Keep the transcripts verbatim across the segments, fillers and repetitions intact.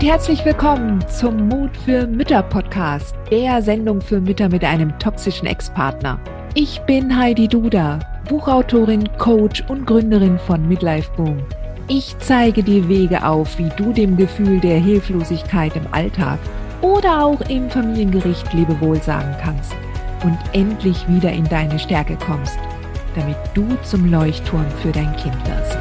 und herzlich willkommen zum Mut für Mütter Podcast, der Sendung für Mütter mit einem toxischen Ex-Partner. Ich bin Heidi Duda, Buchautorin, Coach und Gründerin von Midlife Boom. Ich zeige dir Wege auf, wie du dem Gefühl der Hilflosigkeit im Alltag oder auch im Familiengericht Lebewohl sagen kannst und endlich wieder in deine Stärke kommst, damit du zum Leuchtturm für dein Kind wirst.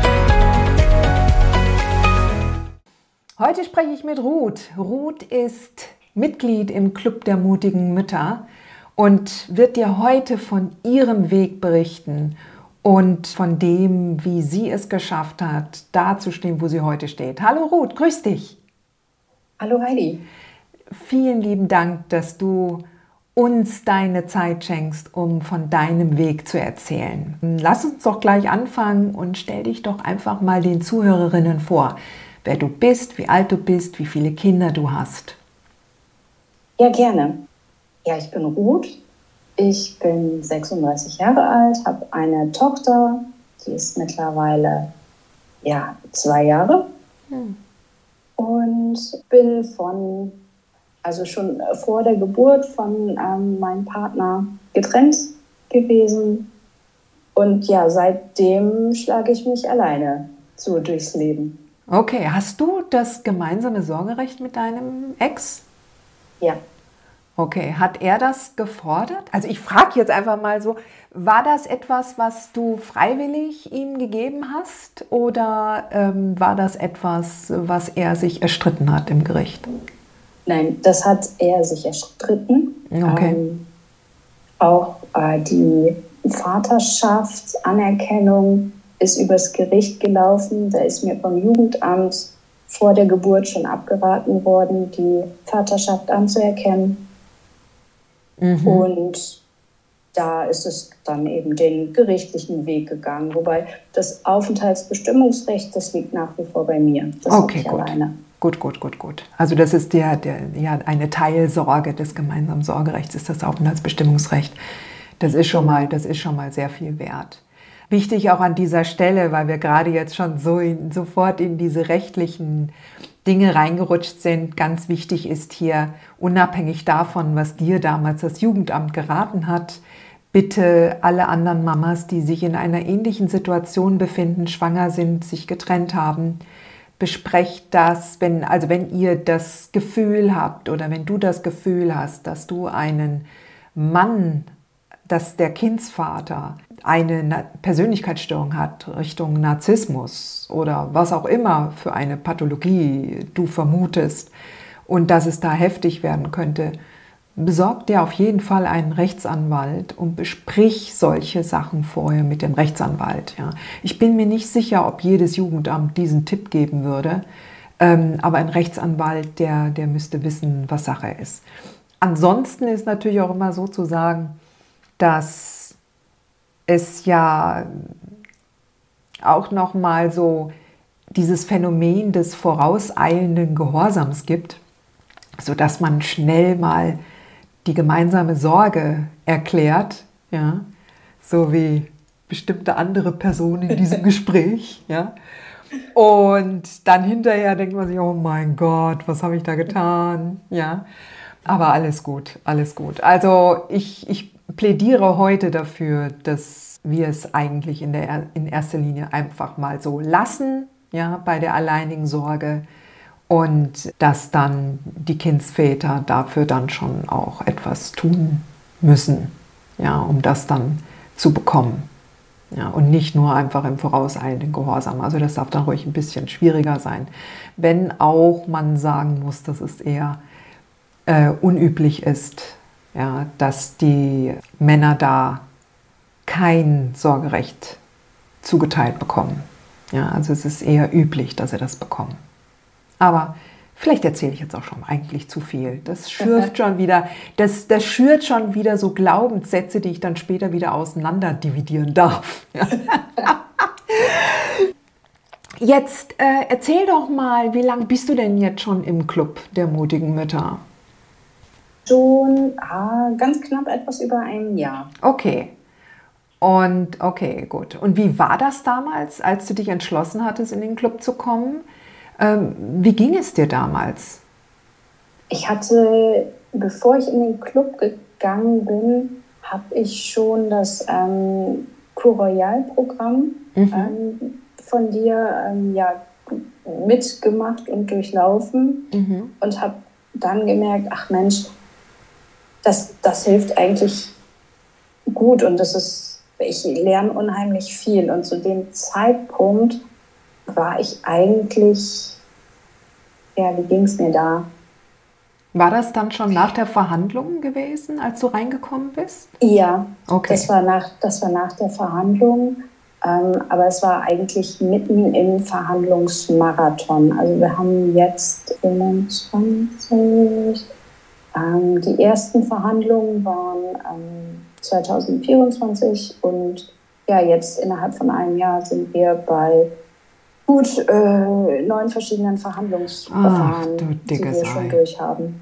Heute spreche ich mit Ruth. Ruth ist Mitglied im Club der mutigen Mütter und wird dir heute von ihrem Weg berichten und von dem, wie sie es geschafft hat, da zu stehen, wo sie heute steht. Hallo Ruth, grüß dich. Hallo Heidi. Vielen lieben Dank, dass du uns deine Zeit schenkst, um von deinem Weg zu erzählen. Lass uns doch gleich anfangen und stell dich doch einfach mal den Zuhörerinnen vor, wer du bist, wie alt du bist, wie viele Kinder du hast. Ja, gerne. Ja, ich bin Ruth. Ich bin sechsunddreißig Jahre alt, habe eine Tochter, die ist mittlerweile ja, zwei Jahre. Hm. Und bin von, also schon vor der Geburt von ähm, meinem Partner getrennt gewesen. Und ja, seitdem schlage ich mich alleine so durchs Leben. Okay, hast du das gemeinsame Sorgerecht mit deinem Ex? Ja. Okay, hat er das gefordert? Also ich frage jetzt einfach mal so, war das etwas, was du freiwillig ihm gegeben hast oder ähm, war das etwas, was er sich erstritten hat im Gericht? Nein, das hat er sich erstritten. Okay. Ähm, auch äh, die Vaterschaftsanerkennung ist übers Gericht gelaufen. Da ist mir vom Jugendamt vor der Geburt schon abgeraten worden, die Vaterschaft anzuerkennen. Mhm. Und da ist es dann eben den gerichtlichen Weg gegangen. Wobei das Aufenthaltsbestimmungsrecht, das liegt nach wie vor bei mir. Das okay, ich gut. alleine. Gut, gut, gut, gut. Also das ist der, der, ja, eine Teilsorge des gemeinsamen Sorgerechts, ist das Aufenthaltsbestimmungsrecht. Das ist schon mal, das ist schon mal sehr viel wert. Wichtig auch an dieser Stelle, weil wir gerade jetzt schon so in, sofort in diese rechtlichen Dinge reingerutscht sind. Ganz wichtig ist hier, unabhängig davon, was dir damals das Jugendamt geraten hat, bitte alle anderen Mamas, die sich in einer ähnlichen Situation befinden, schwanger sind, sich getrennt haben, besprecht das, wenn, also wenn ihr das Gefühl habt oder wenn du das Gefühl hast, dass du einen Mann, dass der Kindsvater eine Persönlichkeitsstörung hat, Richtung Narzissmus oder was auch immer für eine Pathologie du vermutest und dass es da heftig werden könnte, besorg dir auf jeden Fall einen Rechtsanwalt und besprich solche Sachen vorher mit dem Rechtsanwalt. Ja. Ich bin mir nicht sicher, ob jedes Jugendamt diesen Tipp geben würde, ähm, aber ein Rechtsanwalt, der, der müsste wissen, was Sache ist. Ansonsten ist natürlich auch immer so zu sagen, dass es ja auch noch mal so dieses Phänomen des vorauseilenden Gehorsams gibt, sodass man schnell mal die gemeinsame Sorge erklärt, ja, so wie bestimmte andere Personen in diesem Gespräch, ja. Und dann hinterher denkt man sich, oh mein Gott, was habe ich da getan, ja. Aber alles gut, alles gut. Also ich, ich plädiere heute dafür, dass wir es eigentlich in, der, in erster Linie einfach mal so lassen, ja, bei der alleinigen Sorge und dass dann die Kindsväter dafür dann schon auch etwas tun müssen, ja, um das dann zu bekommen. Ja, und nicht nur einfach im vorauseilenden Gehorsam. Also das darf dann ruhig ein bisschen schwieriger sein, wenn auch man sagen muss, dass es eher äh, unüblich ist, ja, dass die Männer da kein Sorgerecht zugeteilt bekommen. Ja, also es ist eher üblich, dass sie das bekommen. Aber vielleicht erzähle ich jetzt auch schon eigentlich zu viel. Das schürft schon wieder, das, das schürt schon wieder so Glaubenssätze, die ich dann später wieder auseinander dividieren darf. Ja. Jetzt äh, erzähl doch mal, wie lange bist du denn jetzt schon im Club der mutigen Mütter? Schon ah, ganz knapp etwas über ein Jahr. Okay. Und okay, gut. Und wie war das damals, als du dich entschlossen hattest, in den Club zu kommen? Ähm, wie ging es dir damals? Ich hatte, bevor ich in den Club gegangen bin, habe ich schon das ähm, Cour Royal-Programm mhm. ähm, von dir ähm, ja, mitgemacht und durchlaufen mhm. und habe dann gemerkt, ach Mensch, das, das hilft eigentlich gut und das ist, ich lerne unheimlich viel. Und zu dem Zeitpunkt war ich eigentlich, ja, wie ging es mir da? War das dann schon nach der Verhandlung gewesen, als du reingekommen bist? Ja, okay. das war nach, das war nach der Verhandlung, ähm, aber es war eigentlich mitten im Verhandlungsmarathon. Also wir haben jetzt fünfundzwanzig, ähm, die ersten Verhandlungen waren ähm, zwanzig vierundzwanzig und ja, jetzt innerhalb von einem Jahr sind wir bei gut äh, neun verschiedenen Verhandlungsverfahren, Ach, die wir schon durchhaben.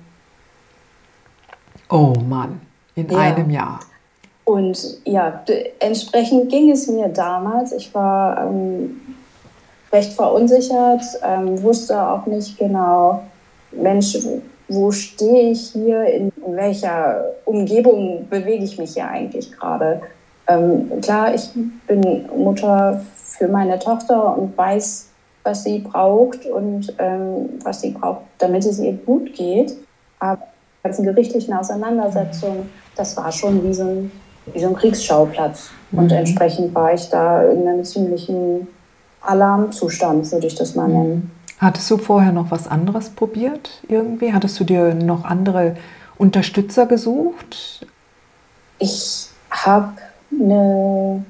Oh Mann, in ja. einem Jahr. Und ja, entsprechend ging es mir damals. Ich war ähm, recht verunsichert, ähm, wusste auch nicht genau, Mensch, wo stehe ich hier, in welcher Umgebung bewege ich mich hier eigentlich gerade. Ähm, klar, ich bin Mutter für meine Tochter und weiß, was sie braucht und ähm, was sie braucht, damit es ihr gut geht. Aber die ganzen gerichtlichen Auseinandersetzungen, das war schon wie so ein, wie so ein Kriegsschauplatz. Mhm. Und entsprechend war ich da in einem ziemlichen Alarmzustand, würde ich das mal nennen. Hattest du vorher noch was anderes probiert irgendwie? Hattest du dir noch andere Unterstützer gesucht? Ich habe eine,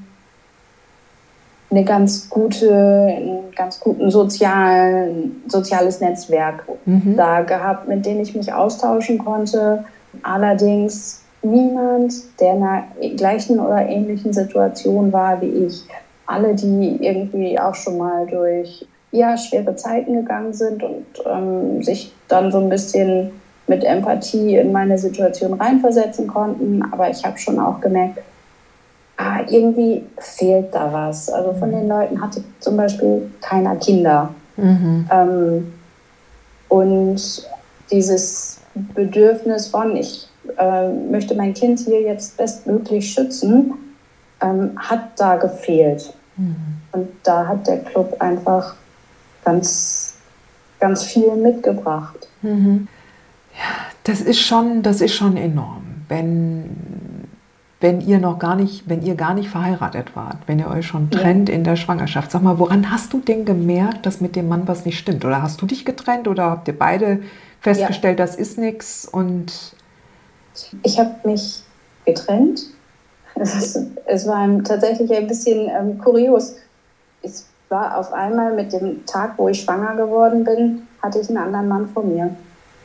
eine ganz gute, einen ganz guten sozialen, soziales Netzwerk mhm. da gehabt, mit dem ich mich austauschen konnte. Allerdings niemand, der in einer gleichen oder ähnlichen Situation war wie ich. Alle, die irgendwie auch schon mal durch ja, schwere Zeiten gegangen sind und ähm, sich dann so ein bisschen mit Empathie in meine Situation reinversetzen konnten. Aber ich habe schon auch gemerkt, ah, irgendwie fehlt da was. Also von den Leuten hatte zum Beispiel keiner Kinder. Mhm. Ähm, und dieses Bedürfnis von, ich äh, möchte mein Kind hier jetzt bestmöglich schützen, ähm, hat da gefehlt. Mhm. Und da hat der Club einfach ganz, ganz viel mitgebracht. Mhm. Ja, das ist schon, das ist schon enorm, wenn, wenn ihr noch gar nicht, wenn ihr gar nicht verheiratet wart, wenn ihr euch schon trennt ja. in der Schwangerschaft. Sag mal, woran hast du denn gemerkt, dass mit dem Mann was nicht stimmt? Oder hast du dich getrennt oder habt ihr beide festgestellt, ja. das ist nichts? Und ich habe mich getrennt. Es, es war tatsächlich ein bisschen ähm, kurios. Es war auf einmal mit dem Tag, wo ich schwanger geworden bin, hatte ich einen anderen Mann vor mir.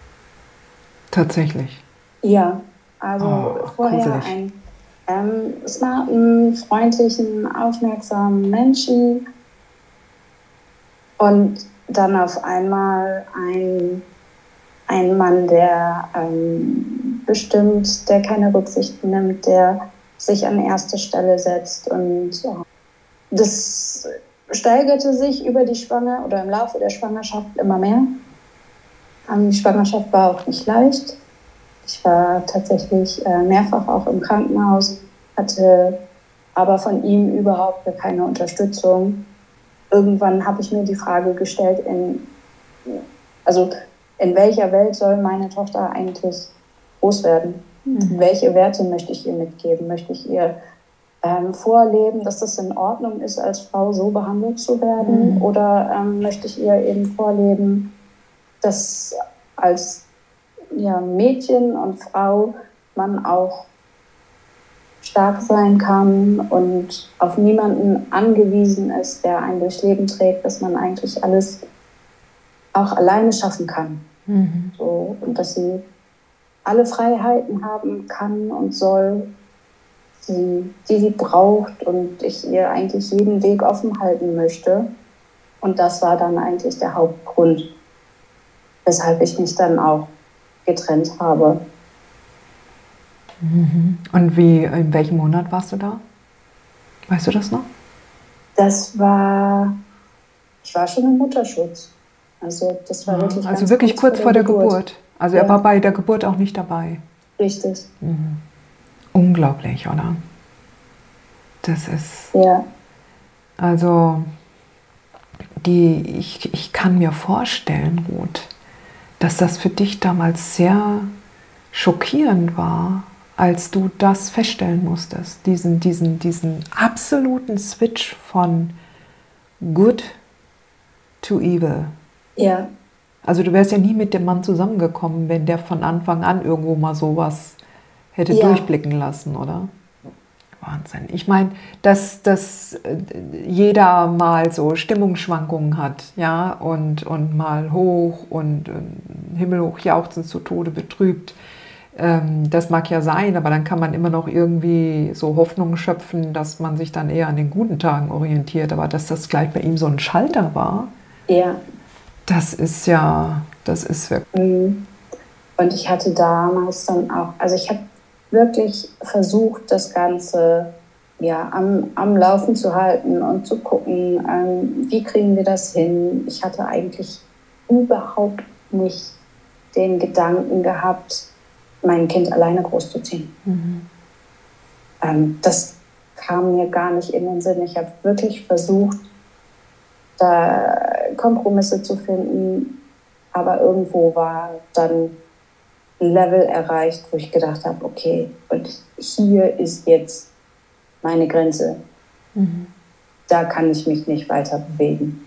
Tatsächlich? Ja, also oh, vorher gruselig. einen ähm, smarten, freundlichen, aufmerksamen Menschen und dann auf einmal ein, ein Mann, der ähm, bestimmt, der keine Rücksichten nimmt, der sich an erste Stelle setzt und ja, das steigerte sich über die Schwangerschaft oder im Laufe der Schwangerschaft immer mehr. Die Schwangerschaft war auch nicht leicht. Ich war tatsächlich mehrfach auch im Krankenhaus, hatte aber von ihm überhaupt keine Unterstützung. Irgendwann habe ich mir die Frage gestellt, in, also in welcher Welt soll meine Tochter eigentlich groß werden? Mhm. Welche Werte möchte ich ihr mitgeben? Möchte ich ihr Ähm, vorleben, dass das in Ordnung ist, als Frau so behandelt zu werden? Mhm. Oder ähm, möchte ich ihr eben vorleben, dass als ja, Mädchen und Frau man auch stark sein kann und auf niemanden angewiesen ist, der einen durchs Leben trägt, dass man eigentlich alles auch alleine schaffen kann. Mhm. So, und dass sie alle Freiheiten haben kann und soll, Die, die sie braucht und ich ihr eigentlich jeden Weg offen halten möchte. Und das war dann eigentlich der Hauptgrund, weshalb ich mich dann auch getrennt habe. Mhm. Und wie, in welchem Monat warst du da? Weißt du das noch? Das war, ich war schon im Mutterschutz. Also das war Ja, wirklich also ganz wirklich kurz, kurz vor der, Geburt. Geburt. Also ja. er war bei der Geburt auch nicht dabei. Richtig. Mhm. Unglaublich, oder? Das ist... Ja. Also die, ich, ich kann mir vorstellen, Ruth, dass das für dich damals sehr schockierend war, als du das feststellen musstest, diesen, diesen, diesen absoluten Switch von good to evil. Ja. Also du wärst ja nie mit dem Mann zusammengekommen, wenn der von Anfang an irgendwo mal sowas hätte ja. durchblicken lassen, oder? Wahnsinn. Ich meine, dass, dass jeder mal so Stimmungsschwankungen hat, ja, und, und mal hoch und, und himmelhoch jauchzend zu Tode betrübt. Ähm, das mag ja sein, aber dann kann man immer noch irgendwie so Hoffnung schöpfen, dass man sich dann eher an den guten Tagen orientiert. Aber dass das gleich bei ihm so ein Schalter war, ja. das ist ja, das ist wirklich... Und ich hatte damals dann auch, also ich habe wirklich versucht, das Ganze ja, am, am Laufen zu halten und zu gucken, ähm, wie kriegen wir das hin. Ich hatte eigentlich überhaupt nicht den Gedanken gehabt, mein Kind alleine großzuziehen. Mhm. Ähm, das kam mir gar nicht in den Sinn. Ich habe wirklich versucht, da Kompromisse zu finden, aber irgendwo war dann ein Level erreicht, wo ich gedacht habe, okay, und hier ist jetzt meine Grenze. Mhm. Da kann ich mich nicht weiter bewegen.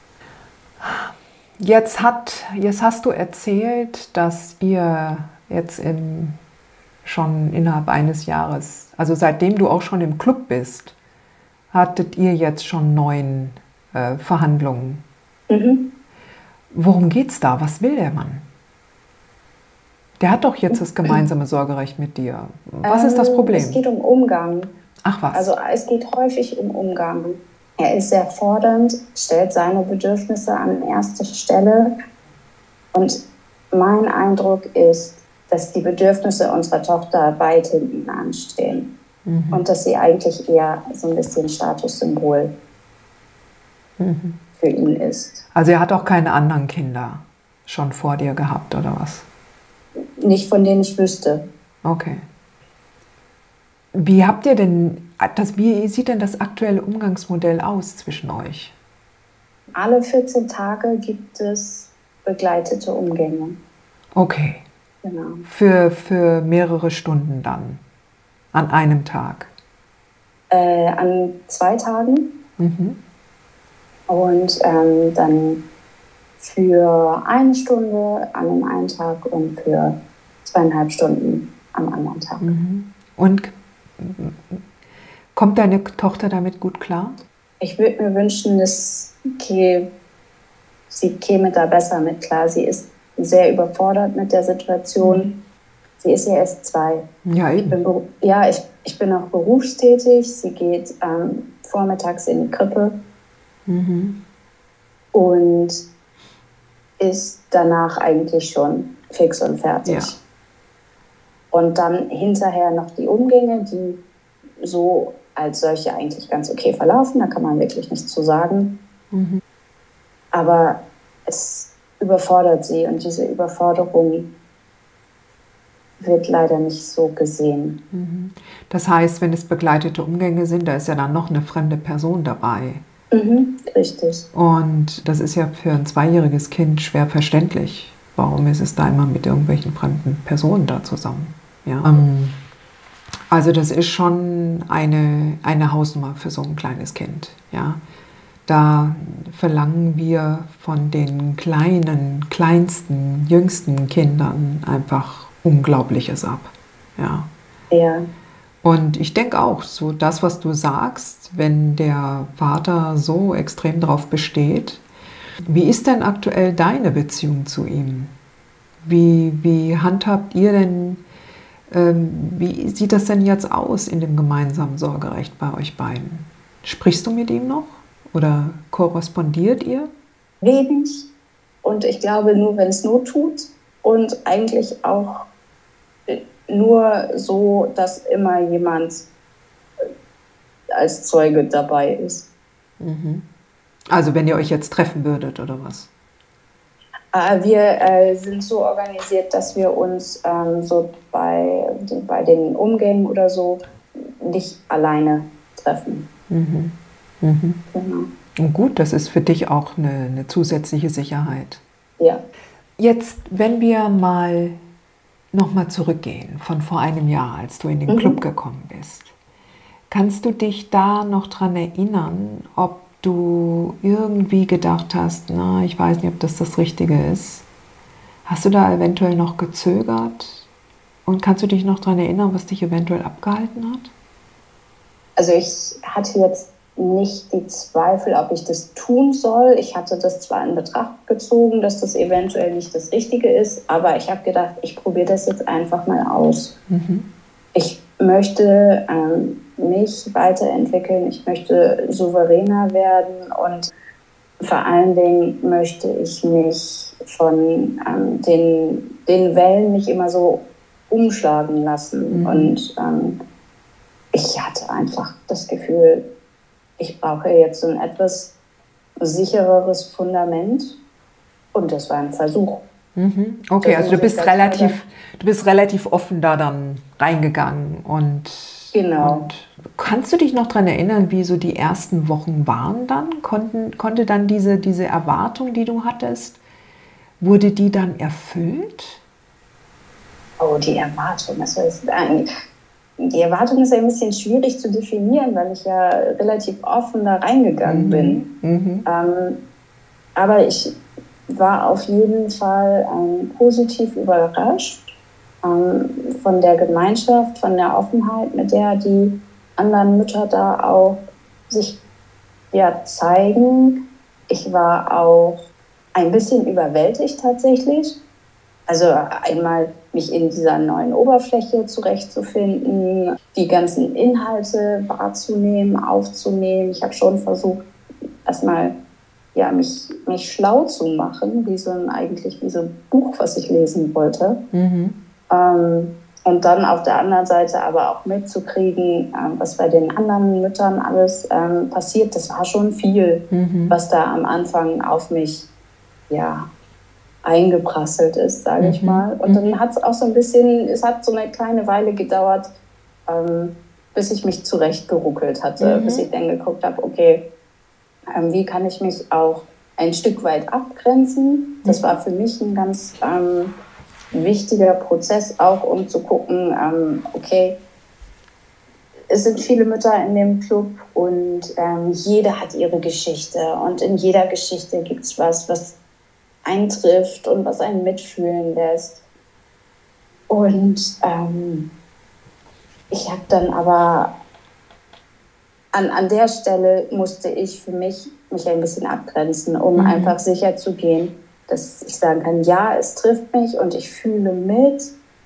Jetzt, hat, jetzt hast du erzählt, dass ihr jetzt im, schon innerhalb eines Jahres, also seitdem du auch schon im Club bist, hattet ihr jetzt schon neun äh, Verhandlungen. Mhm. Worum geht's da? Was will der Mann? Der hat doch jetzt das gemeinsame Sorgerecht mit dir. Was ähm, ist das Problem? Es geht um Umgang. Ach was. Also es geht häufig um Umgang. Er ist sehr fordernd, stellt seine Bedürfnisse an erste Stelle. Und mein Eindruck ist, dass die Bedürfnisse unserer Tochter weit hinten anstehen. Mhm. Und dass sie eigentlich eher so ein bisschen Statussymbol mhm. für ihn ist. Also er hat auch keine anderen Kinder schon vor dir gehabt, oder was? Nicht von denen ich wüsste. Okay. Wie habt ihr denn, das, wie sieht denn das aktuelle Umgangsmodell aus zwischen euch? Alle vierzehn Tage gibt es begleitete Umgänge. Okay. Genau. Für, für mehrere Stunden dann? An einem Tag? Äh, an zwei Tagen. Mhm. Und ähm, dann für eine Stunde an dem einen Tag und für zweieinhalb Stunden am anderen Tag. Mhm. Und kommt deine Tochter damit gut klar? Ich würde mir wünschen, dass okay, sie käme da besser mit klar. Sie ist sehr überfordert mit der Situation. Mhm. Sie ist ja erst zwei. Ja, eben. Ich bin, ja, ich, ich bin auch berufstätig. Sie geht ähm, vormittags in die Krippe. Mhm. Und ist danach eigentlich schon fix und fertig. Ja. Und dann hinterher noch die Umgänge, die so als solche eigentlich ganz okay verlaufen. Da kann man wirklich nichts zu sagen. Mhm. Aber es überfordert sie und diese Überforderung wird leider nicht so gesehen. Mhm. Das heißt, wenn es begleitete Umgänge sind, da ist ja dann noch eine fremde Person dabei. Mhm, richtig. Und das ist ja für ein zweijähriges Kind schwer verständlich. Warum ist es da immer mit irgendwelchen fremden Personen da zusammen? Ja. Ähm, also das ist schon eine, eine Hausnummer für so ein kleines Kind. Ja. Da verlangen wir von den kleinen, kleinsten, jüngsten Kindern einfach Unglaubliches ab. Ja. Ja. Und ich denke auch, so das, was du sagst, wenn der Vater so extrem darauf besteht, wie ist denn aktuell deine Beziehung zu ihm? Wie, wie handhabt ihr denn, ähm, wie sieht das denn jetzt aus in dem gemeinsamen Sorgerecht bei euch beiden? Sprichst du mit ihm noch oder korrespondiert ihr? Wenig und ich glaube nur, wenn es Not tut und eigentlich auch nur so, dass immer jemand als Zeuge dabei ist. Mhm. Also wenn ihr euch jetzt treffen würdet, oder was? Äh, wir äh, sind so organisiert, dass wir uns ähm, so bei, bei den Umgängen oder so nicht alleine treffen. Mhm. Mhm. Genau. Und gut, das ist für dich auch eine, eine zusätzliche Sicherheit. Ja. Jetzt, wenn wir mal nochmal zurückgehen von vor einem Jahr, als du in den Mhm. Club gekommen bist. Kannst du dich da noch dran erinnern, ob du irgendwie gedacht hast, na, ich weiß nicht, ob das das Richtige ist? Hast du da eventuell noch gezögert? Und kannst du dich noch daran erinnern, was dich eventuell abgehalten hat? Also ich hatte jetzt nicht die Zweifel, ob ich das tun soll. Ich hatte das zwar in Betracht gezogen, dass das eventuell nicht das Richtige ist, aber ich habe gedacht, ich probiere das jetzt einfach mal aus. Mhm. Ich möchte ähm, mich weiterentwickeln, ich möchte souveräner werden und vor allen Dingen möchte ich mich von ähm, den, den Wellen nicht immer so umschlagen lassen. Mhm. Und ähm, ich hatte einfach das Gefühl, ich brauche jetzt ein etwas sichereres Fundament. Und das war ein Versuch. Mhm. Okay, Das also du muss ich bist ganz klar relativ, sagen. du bist relativ offen da dann reingegangen und, Genau. und kannst du dich noch daran erinnern, wie so die ersten Wochen waren dann? Konnten, konnte dann diese, diese Erwartung, die du hattest, wurde die dann erfüllt? Oh, die Erwartung. Also ist ein, die Erwartung ist ja ein bisschen schwierig zu definieren, weil ich ja relativ offen da reingegangen Mhm. bin. Mhm. Ähm, aber ich war auf jeden Fall ähm, positiv überrascht ähm, von der Gemeinschaft, von der Offenheit, mit der die anderen Mütter da auch sich ja, zeigen. Ich war auch ein bisschen überwältigt tatsächlich. Also einmal mich in dieser neuen Oberfläche zurechtzufinden, die ganzen Inhalte wahrzunehmen, aufzunehmen. Ich habe schon versucht, erstmal ja, mich, mich schlau zu machen, wie so ein, eigentlich wie so ein Buch, was ich lesen wollte. Mhm. Ähm, und dann auf der anderen Seite aber auch mitzukriegen, ähm, was bei den anderen Müttern alles ähm, passiert. Das war schon viel, Mhm. was da am Anfang auf mich ja, eingeprasselt ist, sage Mhm. ich mal. Und dann hat es auch so ein bisschen, es hat so eine kleine Weile gedauert, ähm, bis ich mich zurechtgeruckelt hatte, Mhm. bis ich dann geguckt habe, okay, ähm, wie kann ich mich auch ein Stück weit abgrenzen? Das war für mich ein ganz ähm, wichtiger Prozess, auch um zu gucken, ähm, okay, es sind viele Mütter in dem Club und ähm, jeder hat ihre Geschichte und in jeder Geschichte gibt es was, was eintrifft und was einen mitfühlen lässt. Und ähm, ich habe dann aber an, an der Stelle musste ich für mich mich ein bisschen abgrenzen, um Mhm. einfach sicher zu gehen, dass ich sagen kann, ja, es trifft mich und ich fühle mit,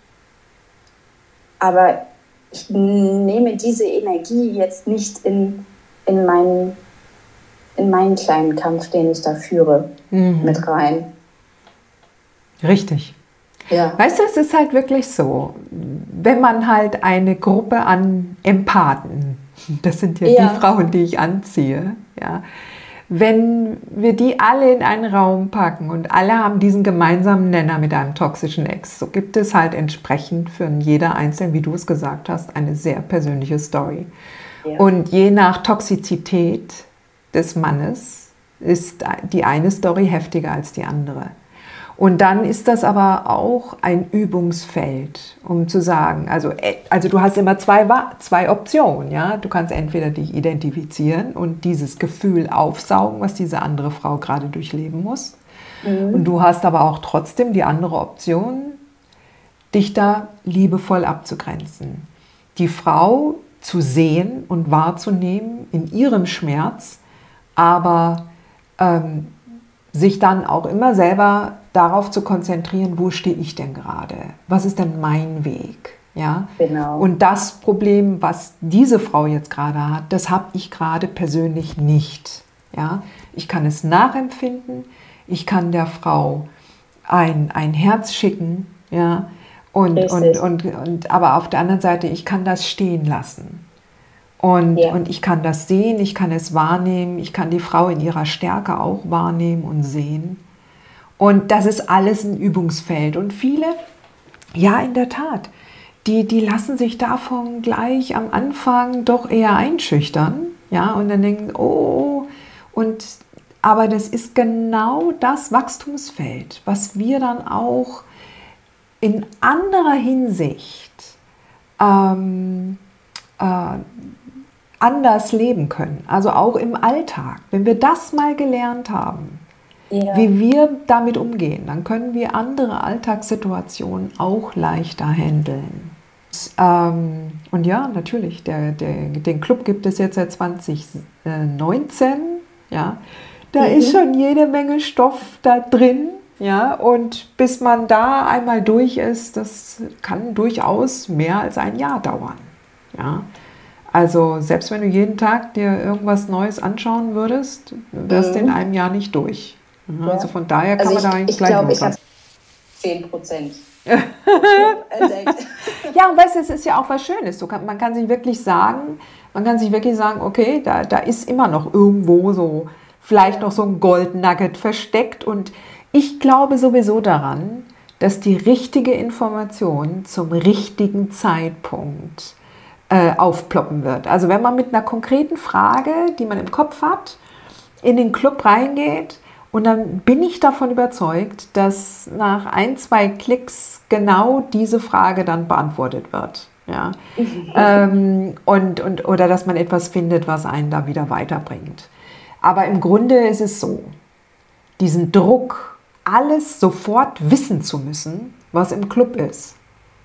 aber ich nehme diese Energie jetzt nicht in, in, meinen, in meinen kleinen Kampf, den ich da führe, Mhm. mit rein. Richtig. Ja. Weißt du, es ist halt wirklich so, wenn man halt eine Gruppe an Empathen, das sind ja, Ja. die Frauen, die ich anziehe, ja, wenn wir die alle in einen Raum packen und alle haben diesen gemeinsamen Nenner mit einem toxischen Ex, so gibt es halt entsprechend für jeder Einzelne, wie du es gesagt hast, eine sehr persönliche Story. Ja. Und je nach Toxizität des Mannes ist die eine Story heftiger als die andere. Und dann ist das aber auch ein Übungsfeld, um zu sagen, also, also du hast immer zwei, zwei Optionen. Ja? Du kannst entweder dich identifizieren und dieses Gefühl aufsaugen, was diese andere Frau gerade durchleben muss. Mhm. Und du hast aber auch trotzdem die andere Option, dich da liebevoll abzugrenzen. Die Frau zu sehen und wahrzunehmen in ihrem Schmerz, aber ähm, sich dann auch immer selber darauf zu konzentrieren, wo stehe ich denn gerade? Was ist denn mein Weg? Ja? Genau. Und das Problem, was diese Frau jetzt gerade hat, das habe ich gerade persönlich nicht. Ja? Ich kann es nachempfinden, ich kann der Frau ein, ein Herz schicken, ja? und, und, und, und, aber auf der anderen Seite, ich kann das stehen lassen. Und, ja. und ich kann das sehen, ich kann es wahrnehmen, ich kann die Frau in ihrer Stärke auch wahrnehmen und sehen. Und das ist alles ein Übungsfeld. Und viele, ja, in der Tat, die, die lassen sich davon gleich am Anfang doch eher einschüchtern. Ja, und dann denken, oh, und, aber das ist genau das Wachstumsfeld, was wir dann auch in anderer Hinsicht ähm, äh, anders leben können. Also auch im Alltag. Wenn wir das mal gelernt haben, ja. wie wir damit umgehen, dann können wir andere Alltagssituationen auch leichter handeln. Ähm, und ja, natürlich, der, der, den Club gibt es jetzt seit zwanzig neunzehn. Ja, da mhm. ist schon jede Menge Stoff da drin. Ja, und bis man da einmal durch ist, das kann durchaus mehr als ein Jahr dauern. Ja, also selbst wenn du jeden Tag dir irgendwas Neues anschauen würdest, wärst du mhm. in einem Jahr nicht durch. Ja, ja. Also von daher kann also man ich, da eigentlich ich gleich glaub, was. Ich glaube, ich habe zehn Prozent. Ja, und weißt du, es ist ja auch was Schönes. So kann, man kann sich wirklich sagen, man kann sich wirklich sagen, okay, da, da ist immer noch irgendwo so, vielleicht noch so ein Goldnugget versteckt. Und ich glaube sowieso daran, dass die richtige Information zum richtigen Zeitpunkt äh, aufploppen wird. Also wenn man mit einer konkreten Frage, die man im Kopf hat, in den Club reingeht, und dann bin ich davon überzeugt, dass nach ein, zwei Klicks genau diese Frage dann beantwortet wird. Ja? Mhm. Ähm, und, und, oder dass man etwas findet, was einen da wieder weiterbringt. Aber im Grunde ist es so, diesen Druck, alles sofort wissen zu müssen, was im Club ist,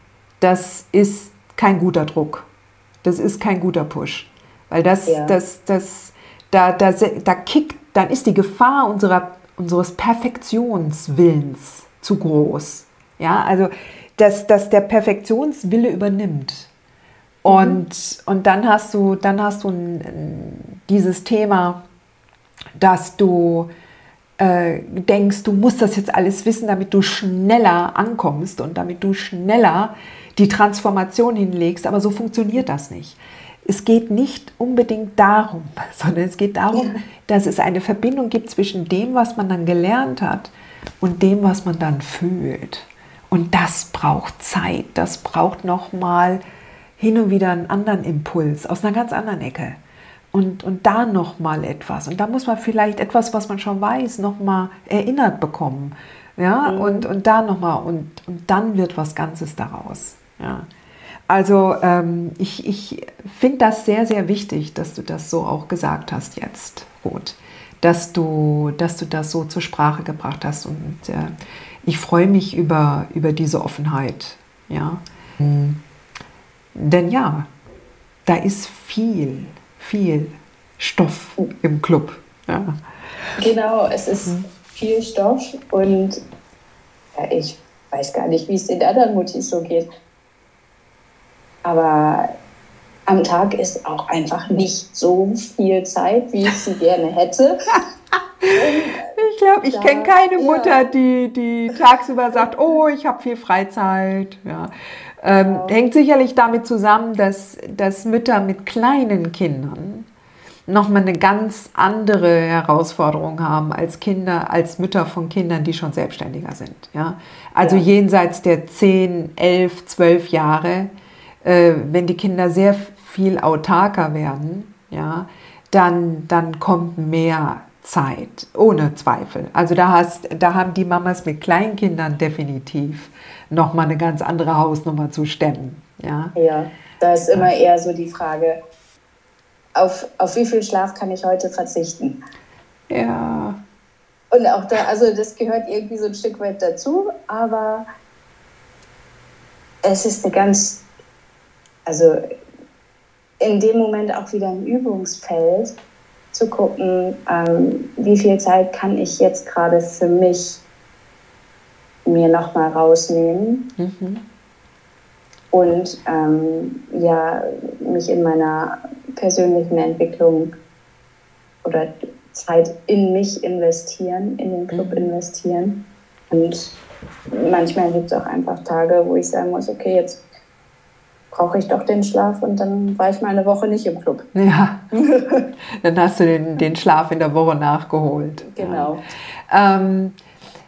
das ist kein guter Druck. Das ist kein guter Push. Weil das, ja. das, das, da, da, da kickt, dann ist die Gefahr unserer unseres Perfektionswillens zu groß. Ja, also dass, dass der Perfektionswille übernimmt. Und, mhm. und dann hast du, dann hast du ein, dieses Thema, dass du äh, denkst, du musst das jetzt alles wissen, damit du schneller ankommst und damit du schneller die Transformation hinlegst. Aber so funktioniert das nicht. Es geht nicht unbedingt darum, sondern es geht darum, ja. dass es eine Verbindung gibt zwischen dem, was man dann gelernt hat und dem, was man dann fühlt. Und das braucht Zeit, das braucht nochmal hin und wieder einen anderen Impuls aus einer ganz anderen Ecke. Und, und da nochmal etwas. Und da muss man vielleicht etwas, was man schon weiß, nochmal erinnert bekommen. Ja? Mhm. Und, und da nochmal. Und, und dann wird was Ganzes daraus. Ja. Also ähm, ich, ich finde das sehr, sehr wichtig, dass du das so auch gesagt hast jetzt, Ruth, dass du, dass du das so zur Sprache gebracht hast. Und äh, ich freue mich über, über diese Offenheit. Ja? Mhm. Denn ja, da ist viel, viel Stoff im Club. Ja. Genau, es ist mhm. viel Stoff und ja, ich weiß gar nicht, wie es den anderen Muttis so geht. Aber am Tag ist auch einfach nicht so viel Zeit, wie ich sie gerne hätte. Ich glaube, ich kenne keine Mutter, ja. die, die tagsüber sagt, oh, ich habe viel Freizeit. Ja. Ähm, genau. Hängt sicherlich damit zusammen, dass, dass Mütter mit kleinen Kindern nochmal eine ganz andere Herausforderung haben als Kinder, als Mütter von Kindern, die schon selbstständiger sind. Ja. Also ja. jenseits der zehn, elf, zwölf Jahre. Wenn die Kinder sehr viel autarker werden, ja, dann, dann kommt mehr Zeit, ohne Zweifel. Also da, hast, da haben die Mamas mit Kleinkindern definitiv nochmal eine ganz andere Hausnummer zu stemmen. Ja, ja, da ist immer eher so die Frage, auf, auf wie viel Schlaf kann ich heute verzichten? Ja. Und auch da, also das gehört irgendwie so ein Stück weit dazu, aber es ist eine ganz... Also in dem Moment auch wieder ein Übungsfeld, zu gucken, ähm, wie viel Zeit kann ich jetzt gerade für mich mir nochmal rausnehmen mhm. und ähm, ja, mich in meiner persönlichen Entwicklung oder Zeit in mich investieren, in den Club mhm. investieren. Und manchmal gibt es auch einfach Tage, wo ich sagen muss, okay, jetzt brauche ich doch den Schlaf und dann war ich mal eine Woche nicht im Club. Ja, dann hast du den, den Schlaf in der Woche nachgeholt. Genau. Ja. Ähm,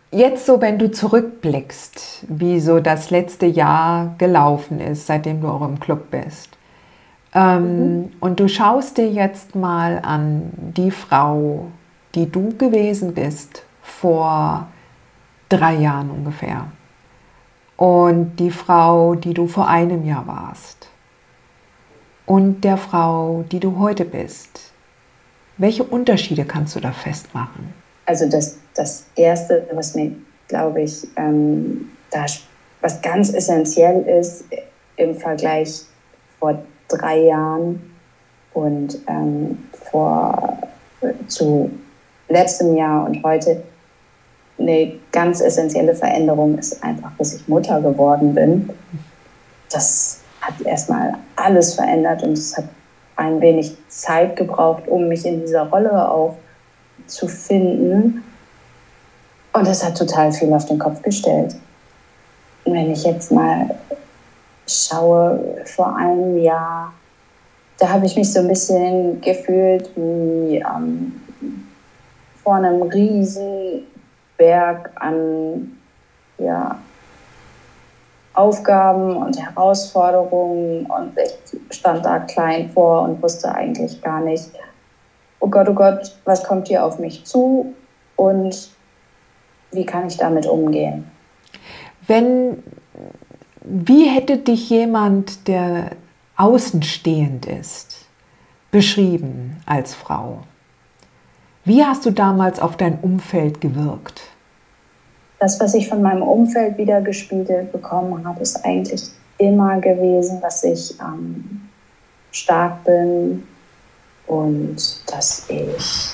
Jetzt so, wenn du zurückblickst, wie so das letzte Jahr gelaufen ist, seitdem du auch im Club bist, ähm, mhm. und du schaust dir jetzt mal an die Frau, die du gewesen bist vor drei Jahren ungefähr, und die Frau, die du vor einem Jahr warst, und der Frau, die du heute bist. Welche Unterschiede kannst du da festmachen? Also das, das Erste, was mir, glaube ich, ähm, da, was ganz essentiell ist im Vergleich vor drei Jahren und ähm, vor, zu letztem Jahr und heute, eine ganz essentielle Veränderung ist einfach, dass ich Mutter geworden bin. Das hat erstmal alles verändert und es hat ein wenig Zeit gebraucht, um mich in dieser Rolle auch zu finden. Und das hat total viel auf den Kopf gestellt. Und wenn ich jetzt mal schaue, vor einem Jahr, da habe ich mich so ein bisschen gefühlt wie ähm, vor einem riesen Berg an ja, Aufgaben und Herausforderungen und ich stand da klein vor und wusste eigentlich gar nicht, oh Gott, oh Gott, was kommt hier auf mich zu und wie kann ich damit umgehen? Wenn, wie hätte dich jemand, der außenstehend ist, beschrieben als Frau? Wie hast du damals auf dein Umfeld gewirkt? Das, was ich von meinem Umfeld wiedergespiegelt bekommen habe, ist eigentlich immer gewesen, dass ich ähm, stark bin und dass ich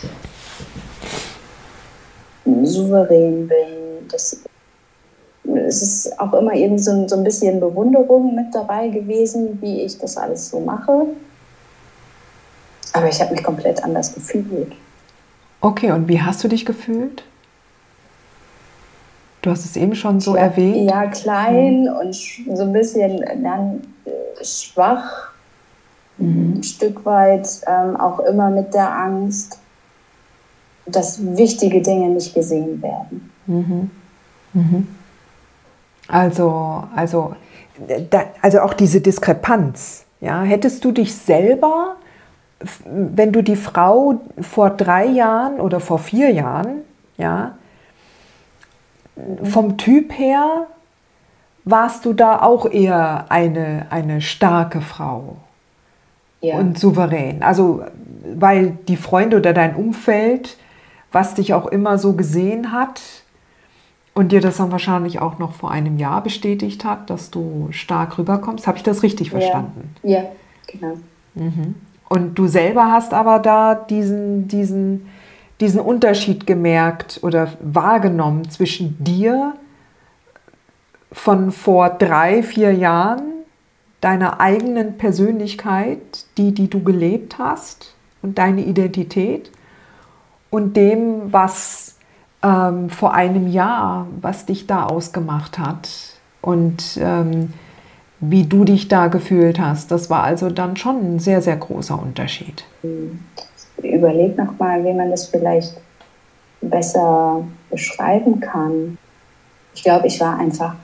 souverän bin. Das, es ist auch immer irgendwie so, so ein bisschen Bewunderung mit dabei gewesen, wie ich das alles so mache. Aber ich habe mich komplett anders gefühlt. Okay, und wie hast du dich gefühlt? Du hast es eben schon so ja, erwähnt. Ja, klein mhm. und so ein bisschen dann, äh, schwach. Mhm. Ein Stück weit ähm, auch immer mit der Angst, dass wichtige Dinge nicht gesehen werden. Mhm. Mhm. Also, also, da, also auch diese Diskrepanz. Ja? Hättest du dich selber, wenn du die Frau vor drei Jahren oder vor vier Jahren, ja, vom Typ her, warst du da auch eher eine, eine starke Frau ja. und souverän? Also, weil die Freunde oder dein Umfeld, was dich auch immer so gesehen hat und dir das dann wahrscheinlich auch noch vor einem Jahr bestätigt hat, dass du stark rüberkommst. Habe ich das richtig verstanden? Ja, ja genau. Mhm. Und du selber hast aber da diesen, diesen, diesen Unterschied gemerkt oder wahrgenommen zwischen dir von vor drei, vier Jahren, deiner eigenen Persönlichkeit, die, die du gelebt hast und deine Identität und dem, was ähm, vor einem Jahr, was dich da ausgemacht hat und ähm, wie du dich da gefühlt hast. Das war also dann schon ein sehr, sehr großer Unterschied. Überleg noch mal, wie man das vielleicht besser beschreiben kann. Ich glaube, ich war einfach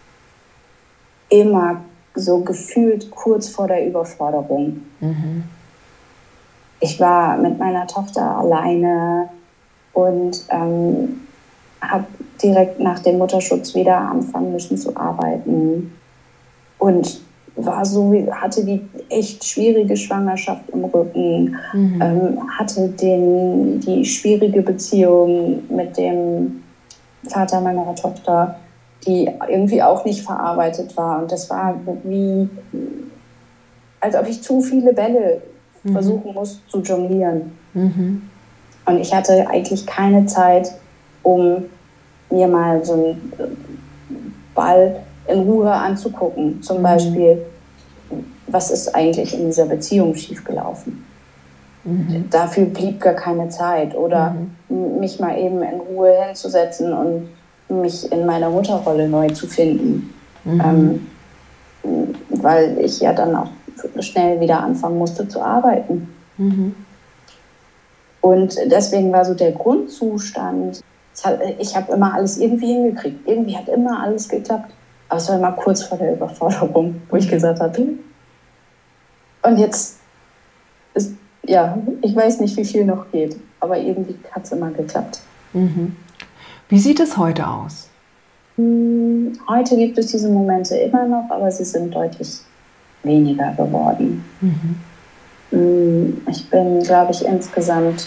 immer so gefühlt kurz vor der Überforderung. Mhm. Ich war mit meiner Tochter alleine und ähm, habe direkt nach dem Mutterschutz wieder anfangen müssen zu arbeiten und war so, hatte die echt schwierige Schwangerschaft im Rücken, mhm. ähm, hatte den, die schwierige Beziehung mit dem Vater meiner Tochter, die irgendwie auch nicht verarbeitet war. Und das war wie, als ob ich zu viele Bälle mhm. versuchen muss zu jonglieren. Mhm. Und ich hatte eigentlich keine Zeit, um mir mal so einen Ball in Ruhe anzugucken. Zum mhm. Beispiel, was ist eigentlich in dieser Beziehung schiefgelaufen? Mhm. Dafür blieb gar keine Zeit. Oder mhm. mich mal eben in Ruhe hinzusetzen und mich in meiner Mutterrolle neu zu finden. Mhm. Ähm, weil ich ja dann auch schnell wieder anfangen musste zu arbeiten. Mhm. Und deswegen war so der Grundzustand Ich habe immer alles irgendwie hingekriegt. Irgendwie hat immer alles geklappt. Aber es war immer kurz vor der Überforderung, wo ich gesagt habe, und jetzt ist, ja, ich weiß nicht, wie viel noch geht, aber irgendwie hat es immer geklappt. Mhm. Wie sieht es heute aus? Heute gibt es diese Momente immer noch, aber sie sind deutlich weniger geworden. Mhm. Ich bin, glaube ich, insgesamt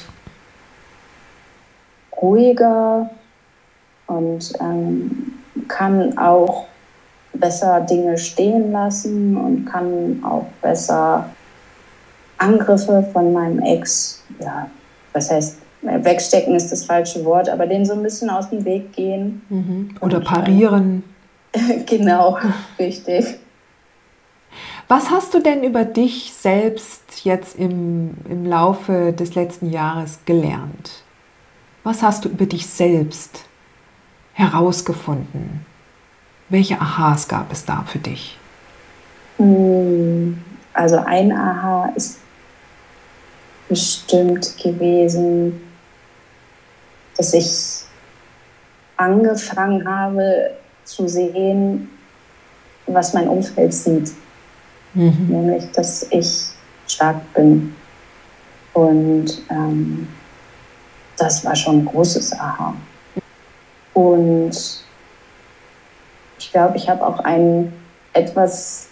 ruhiger und ähm, kann auch besser Dinge stehen lassen und kann auch besser Angriffe von meinem Ex, ja, was heißt, wegstecken ist das falsche Wort, aber denen so ein bisschen aus dem Weg gehen. Mhm. Oder parieren. Genau, richtig. Was hast du denn über dich selbst jetzt im, im Laufe des letzten Jahres gelernt? Was hast du über dich selbst herausgefunden? Welche Aha's gab es da für dich? Also ein Aha ist bestimmt gewesen, dass ich angefangen habe zu sehen, was mein Umfeld sieht. Mhm. Nämlich, dass ich stark bin. Und ähm, das war schon ein großes Aha. Und ich glaube, ich habe auch ein etwas,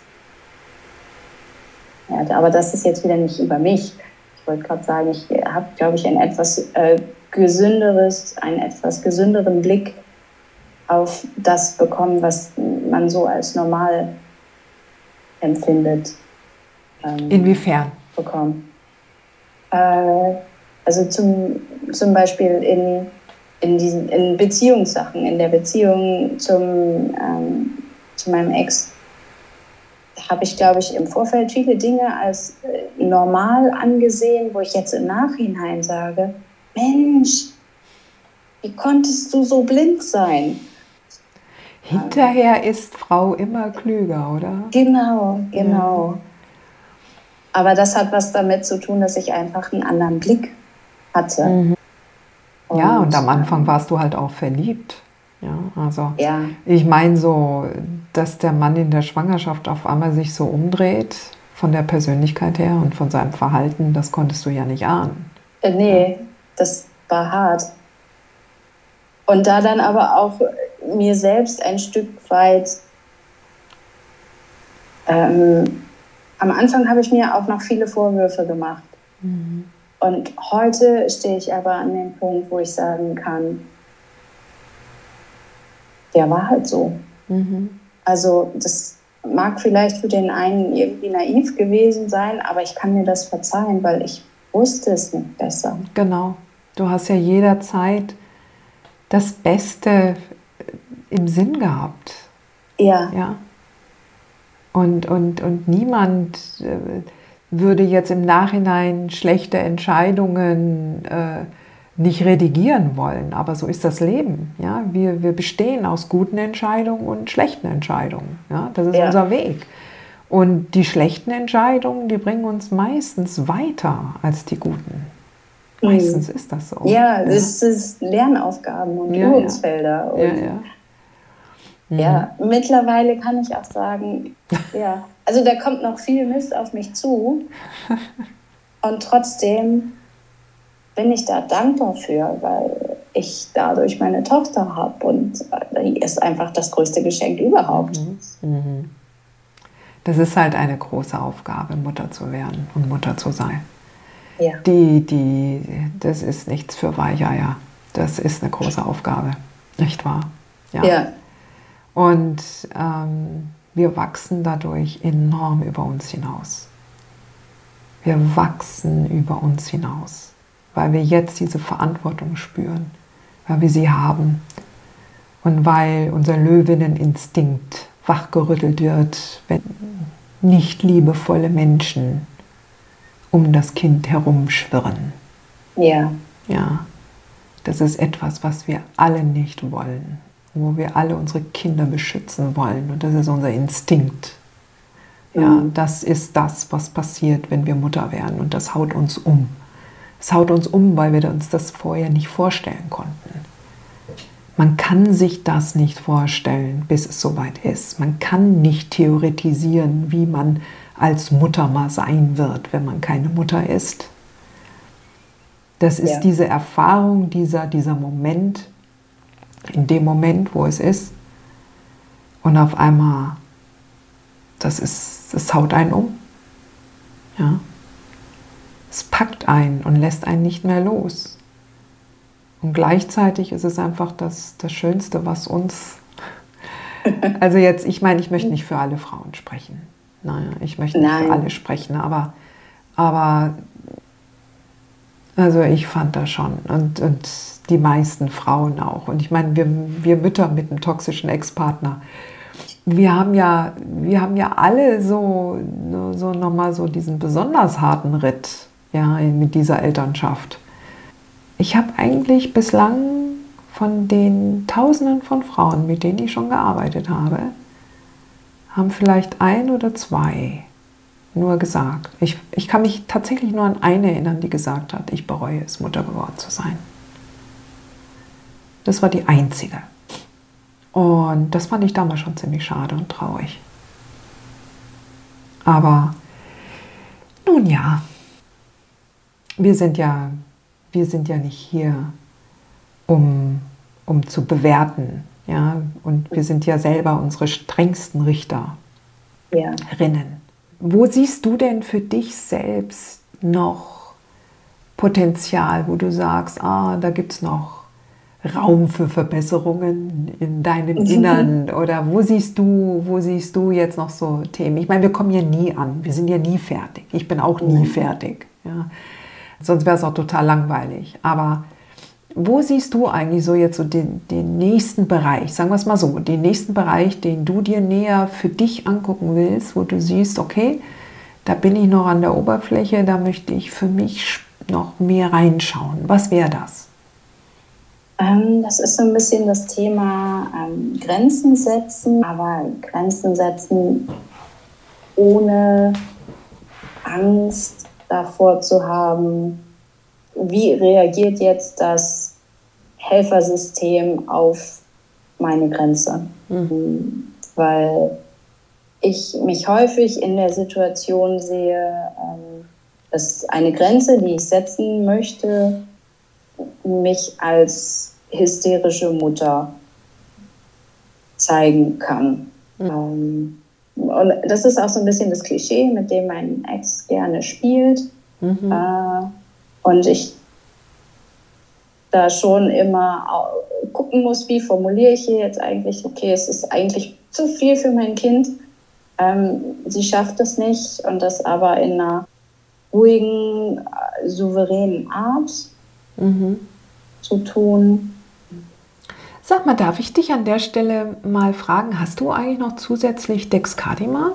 ja, aber das ist jetzt wieder nicht über mich. Ich wollte gerade sagen, ich habe, glaube ich, ein etwas äh, gesünderes, einen etwas gesünderen Blick auf das bekommen, was man so als normal empfindet. Ähm, Inwiefern? Bekommen. Äh, also zum, zum Beispiel in In, diesen, in Beziehungssachen, in der Beziehung zum, ähm, zu meinem Ex, habe ich, glaube ich, im Vorfeld viele Dinge als äh, normal angesehen, wo ich jetzt im Nachhinein sage, Mensch, wie konntest du so blind sein? Hinterher ist Frau immer klüger, oder? Genau, genau. Ja. Aber das hat was damit zu tun, dass ich einfach einen anderen Blick hatte. Mhm. Und, ja, und am Anfang warst du halt auch verliebt. Ja, also ja. Ich meine so, dass der Mann in der Schwangerschaft auf einmal sich so umdreht, von der Persönlichkeit her und von seinem Verhalten, das konntest du ja nicht ahnen. Äh, nee, ja. Das war hart. Und da dann aber auch mir selbst ein Stück weit, ähm, am Anfang habe ich mir auch noch viele Vorwürfe gemacht. Mhm. Und heute stehe ich aber an dem Punkt, wo ich sagen kann, der war halt so. Mhm. Also das mag vielleicht für den einen irgendwie naiv gewesen sein, aber ich kann mir das verzeihen, weil ich wusste es nicht besser. Genau. Du hast ja jederzeit das Beste im Sinn gehabt. Ja. Ja. Und, und, und niemand äh, würde jetzt im Nachhinein schlechte Entscheidungen äh, nicht redigieren wollen. Aber so ist das Leben. Ja? Wir, wir bestehen aus guten Entscheidungen und schlechten Entscheidungen. Ja? Das ist ja. unser Weg. Und die schlechten Entscheidungen, die bringen uns meistens weiter als die guten. Meistens mhm. ist das so. Ja, das ja. ist Lernaufgaben und ja, Übungsfelder. Ja. Und Ja, ja. Mhm. ja, mittlerweile kann ich auch sagen, ja, also da kommt noch viel Mist auf mich zu. Und trotzdem bin ich da dankbar für, weil ich dadurch meine Tochter habe und die ist einfach das größte Geschenk überhaupt. Mhm. Das ist halt eine große Aufgabe, Mutter zu werden und Mutter zu sein. Ja. Die, die, das ist nichts für Weicheier. Das ist eine große Aufgabe, nicht wahr? Ja. ja. Und ähm, wir wachsen dadurch enorm über uns hinaus. Wir wachsen über uns hinaus, weil wir jetzt diese Verantwortung spüren, weil wir sie haben und weil unser Löwinninstinkt wachgerüttelt wird, wenn nicht liebevolle Menschen um das Kind herumschwirren. Ja. Ja, das ist etwas, was wir alle nicht wollen, wo wir alle unsere Kinder beschützen wollen. Und das ist unser Instinkt. Ja, mhm. Das ist das, was passiert, wenn wir Mutter werden. Und das haut uns um. Es haut uns um, weil wir uns das vorher nicht vorstellen konnten. Man kann sich das nicht vorstellen, bis es soweit ist. Man kann nicht theoretisieren, wie man als Mutter mal sein wird, wenn man keine Mutter ist. Das ist ja. diese Erfahrung, dieser, dieser Moment, in dem Moment, wo es ist. Und auf einmal, das ist, das haut einen um. Ja. Es packt einen und lässt einen nicht mehr los. Und gleichzeitig ist es einfach das, das Schönste, was uns... Also jetzt, ich meine, ich möchte nicht für alle Frauen sprechen. Naja, ich möchte nicht Nein. für alle sprechen, aber, aber also ich fand das schon. Und, und die meisten Frauen auch. Und ich meine, wir, wir Mütter mit einem toxischen Ex-Partner, wir haben ja, wir haben ja alle so, so nochmal so diesen besonders harten Ritt, ja, mit dieser Elternschaft. Ich habe eigentlich bislang von den Tausenden von Frauen, mit denen ich schon gearbeitet habe, haben vielleicht ein oder zwei nur gesagt. Ich, ich kann mich tatsächlich nur an eine erinnern, die gesagt hat, ich bereue es, Mutter geworden zu sein. Das war die einzige. Und das fand ich damals schon ziemlich schade und traurig. Aber nun ja, wir sind ja, wir sind ja nicht hier, um, um zu bewerten. Ja? Und wir sind ja selber unsere strengsten Richterinnen. Ja. Wo siehst du denn für dich selbst noch Potenzial, wo du sagst, ah, da gibt es noch Raum für Verbesserungen in deinem Innern? Oder wo siehst du, wo siehst du jetzt noch so Themen? Ich meine, wir kommen ja nie an, wir sind ja nie fertig. Ich bin auch nie fertig. Ja. Sonst wäre es auch total langweilig. Aber wo siehst du eigentlich so jetzt so den, den nächsten Bereich, sagen wir es mal so, den nächsten Bereich, den du dir näher für dich angucken willst, wo du siehst, okay, da bin ich noch an der Oberfläche, da möchte ich für mich noch mehr reinschauen. Was wäre das? Ähm, das ist so ein bisschen das Thema ähm, Grenzen setzen, aber Grenzen setzen ohne Angst davor zu haben, wie reagiert jetzt das Helfersystem auf meine Grenze? Mhm. Weil ich mich häufig in der Situation sehe, dass eine Grenze, die ich setzen möchte, mich als hysterische Mutter zeigen kann. Mhm. Und das ist auch so ein bisschen das Klischee, mit dem mein Ex gerne spielt. Mhm. Äh, Und ich da schon immer gucken muss, wie formuliere ich hier jetzt eigentlich, okay, es ist eigentlich zu viel für mein Kind. Ähm, sie schafft es nicht und das aber in einer ruhigen, souveränen Art mhm. zu tun. Sag mal, darf ich dich an der Stelle mal fragen, hast du eigentlich noch zusätzlich Dexkadima?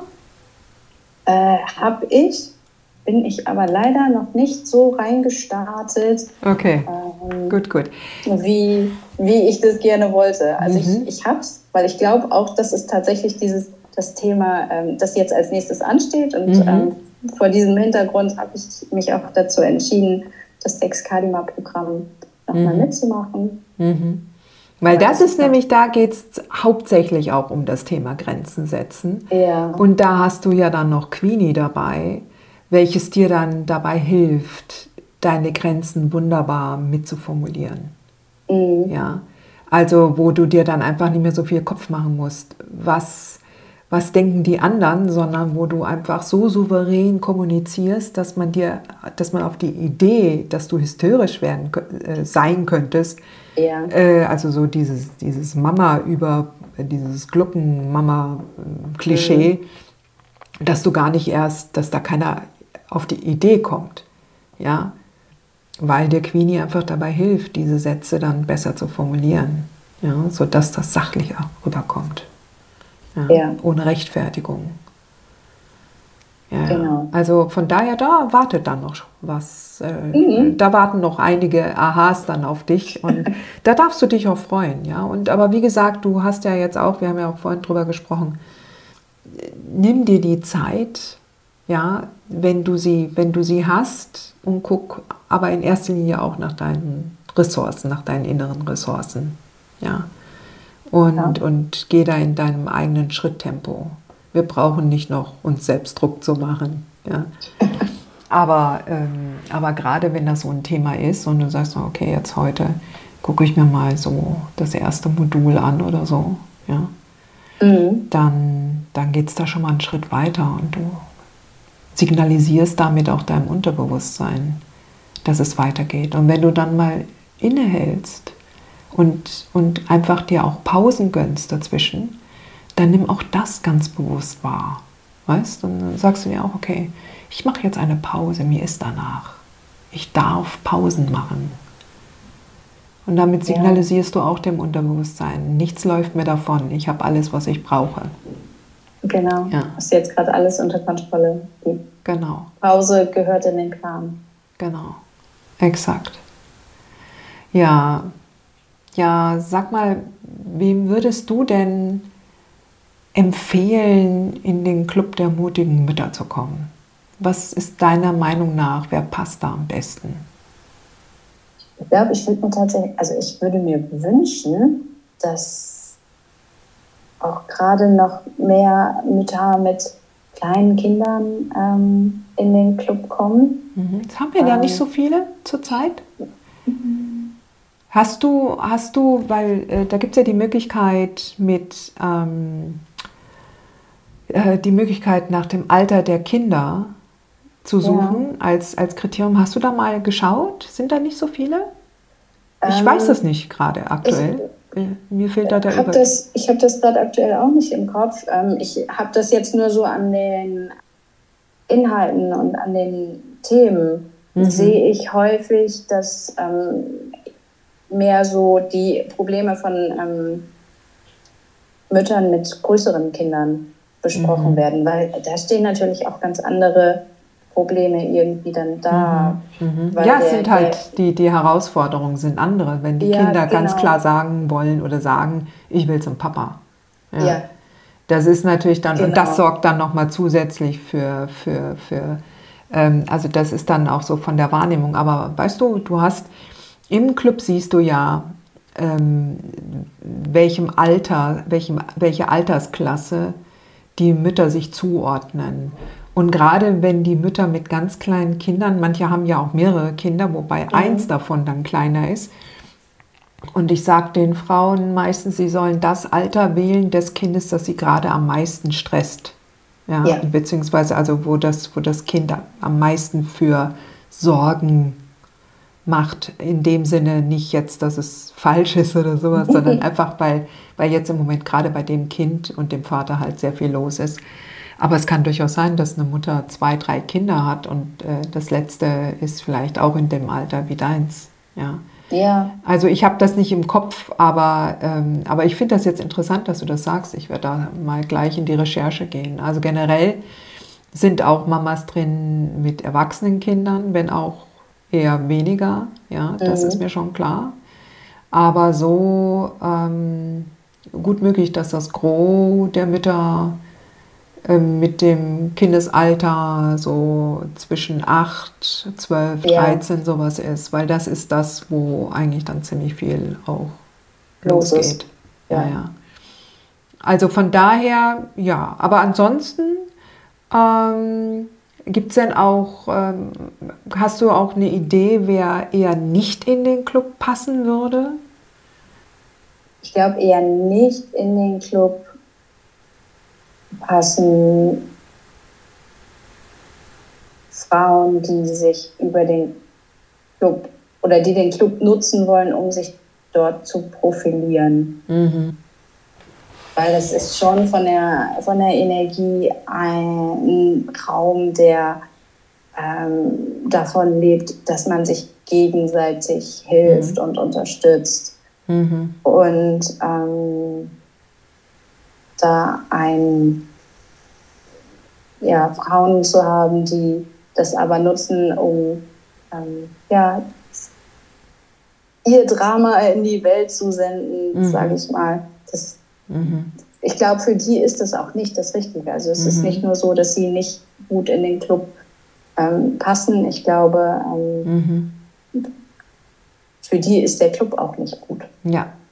Äh, hab ich. Bin ich aber leider noch nicht so reingestartet, okay. ähm, gut, gut. Wie, wie ich das gerne wollte. Also mhm. ich, ich habe es, weil ich glaube auch, dass es tatsächlich dieses, das Thema, ähm, das jetzt als nächstes ansteht. Und mhm. ähm, vor diesem Hintergrund habe ich mich auch dazu entschieden, das Dexkadima-Programm nochmal mhm. mitzumachen. Mhm. Weil das ist nämlich, da geht es hauptsächlich auch um das Thema Grenzen setzen. Ja. Und da hast du ja dann noch Queenie dabei, welches dir dann dabei hilft, deine Grenzen wunderbar mitzuformulieren. Mhm. Ja? Also wo du dir dann einfach nicht mehr so viel Kopf machen musst, was, was denken die anderen, sondern wo du einfach so souverän kommunizierst, dass man dir, dass man auf die Idee, dass du hysterisch werden, äh, sein könntest, ja. äh, also so dieses, dieses Mama über, dieses Glucken-Mama-Klischee, mhm. dass du gar nicht erst, dass da keiner auf die Idee kommt, ja, weil dir Queenie einfach dabei hilft, diese Sätze dann besser zu formulieren, ja, sodass das sachlicher rüberkommt, ja, ja. ohne Rechtfertigung. Ja, genau. Also von daher, da wartet dann noch was, äh, mhm. da warten noch einige Aha's dann auf dich und da darfst du dich auch freuen, ja, und aber wie gesagt, du hast ja jetzt auch, wir haben ja auch vorhin drüber gesprochen, nimm dir die Zeit, ja, wenn du sie, wenn du sie hast und guck aber in erster Linie auch nach deinen Ressourcen, nach deinen inneren Ressourcen. Ja. Und, Ja. und geh da in deinem eigenen Schritttempo. Wir brauchen nicht noch uns selbst Druck zu machen. Ja. Aber, ähm, aber gerade wenn das so ein Thema ist und du sagst, okay, jetzt heute gucke ich mir mal so das erste Modul an oder so, ja, Mhm. dann, dann geht es da schon mal einen Schritt weiter und du signalisierst damit auch deinem Unterbewusstsein, dass es weitergeht. Und wenn du dann mal innehältst und, und einfach dir auch Pausen gönnst dazwischen, dann nimm auch das ganz bewusst wahr. Weißt? Und dann sagst du dir auch, okay, ich mache jetzt eine Pause, mir ist danach. Ich darf Pausen machen. Und damit signalisierst ja. du auch dem Unterbewusstsein, nichts läuft mir davon, ich habe alles, was ich brauche. Genau, ja. Hast jetzt gerade alles unter Kontrolle. Die genau. Pause gehört in den Plan. Genau, exakt. Ja, ja, sag mal, wem würdest du denn empfehlen, in den Club der mutigen Mütter zu kommen? Was ist deiner Meinung nach, wer passt da am besten? Ich glaube, ich würde mir tatsächlich, also ich würde mir wünschen, dass auch gerade noch mehr Mütter mit kleinen Kindern ähm, in den Club kommen. Mhm. Jetzt haben wir ähm, ja nicht so viele zurzeit. Mhm. Hast du, hast du, weil äh, da gibt es ja die Möglichkeit mit ähm, äh, die Möglichkeit nach dem Alter der Kinder zu suchen ja. als, als Kriterium. Hast du da mal geschaut? Sind da nicht so viele? Ich ähm, weiß das nicht gerade aktuell. Ich, Mir fehlt da der hab Überblick. Das, ich habe das gerade aktuell auch nicht im Kopf. Ähm, ich habe das jetzt nur so an den Inhalten und an den Themen. Mhm. Sehe ich häufig, dass ähm, mehr so die Probleme von ähm, Müttern mit größeren Kindern besprochen mhm. werden, weil da stehen natürlich auch ganz andere Probleme irgendwie dann da. Mhm. Mhm. Ja, es sind halt die, die Herausforderungen sind andere, wenn die ja, Kinder genau. ganz klar sagen wollen oder sagen, ich will zum Papa. Ja. ja. Das ist natürlich dann, genau. und das sorgt dann nochmal zusätzlich für, für, für ähm, also das ist dann auch so von der Wahrnehmung. Aber weißt du, du hast, im Club siehst du ja, ähm, welchem Alter, welchem, welche Altersklasse die Mütter sich zuordnen. Und gerade wenn die Mütter mit ganz kleinen Kindern, manche haben ja auch mehrere Kinder, wobei mhm. eins davon dann kleiner ist. Und ich sage den Frauen meistens, sie sollen das Alter wählen des Kindes, das sie gerade am meisten stresst. Ja, ja. Beziehungsweise also wo das, wo das Kind am meisten für Sorgen macht. In dem Sinne nicht jetzt, dass es falsch ist oder sowas, sondern einfach, weil, weil jetzt im Moment gerade bei dem Kind und dem Vater halt sehr viel los ist. Aber es kann durchaus sein, dass eine Mutter zwei, drei Kinder hat und äh, das letzte ist vielleicht auch in dem Alter wie deins. Ja. Ja. Also ich habe das nicht im Kopf, aber, ähm, aber ich finde das jetzt interessant, dass du das sagst. Ich werde da mal gleich in die Recherche gehen. Also generell sind auch Mamas drin mit erwachsenen Kindern, wenn auch eher weniger. Ja, das mhm. ist mir schon klar. Aber so ähm, gut möglich, dass das Gros der Mütter mit dem Kindesalter so zwischen acht, zwölf, dreizehn ja. sowas ist, weil das ist das, wo eigentlich dann ziemlich viel auch los losgeht. Ja. Ja, ja. Also von daher, ja, aber ansonsten ähm, gibt es denn auch, ähm, hast du auch eine Idee, wer eher nicht in den Club passen würde? Ich glaube eher nicht in den Club passen Frauen, die sich über den Club oder die den Club nutzen wollen, um sich dort zu profilieren. Mhm. Weil das ist schon von der, von der Energie ein Raum, der ähm, davon lebt, dass man sich gegenseitig hilft mhm. und unterstützt. Mhm. Und ähm, da ein, ja, Frauen zu haben, die das aber nutzen, um ähm, ja, ihr Drama in die Welt zu senden, mhm. sage ich mal. Das, mhm. Ich glaube, für die ist das auch nicht das Richtige. Also es mhm. ist nicht nur so, dass sie nicht gut in den Club ähm, passen. Ich glaube, ähm, mhm. für die ist der Club auch nicht gut. Ja,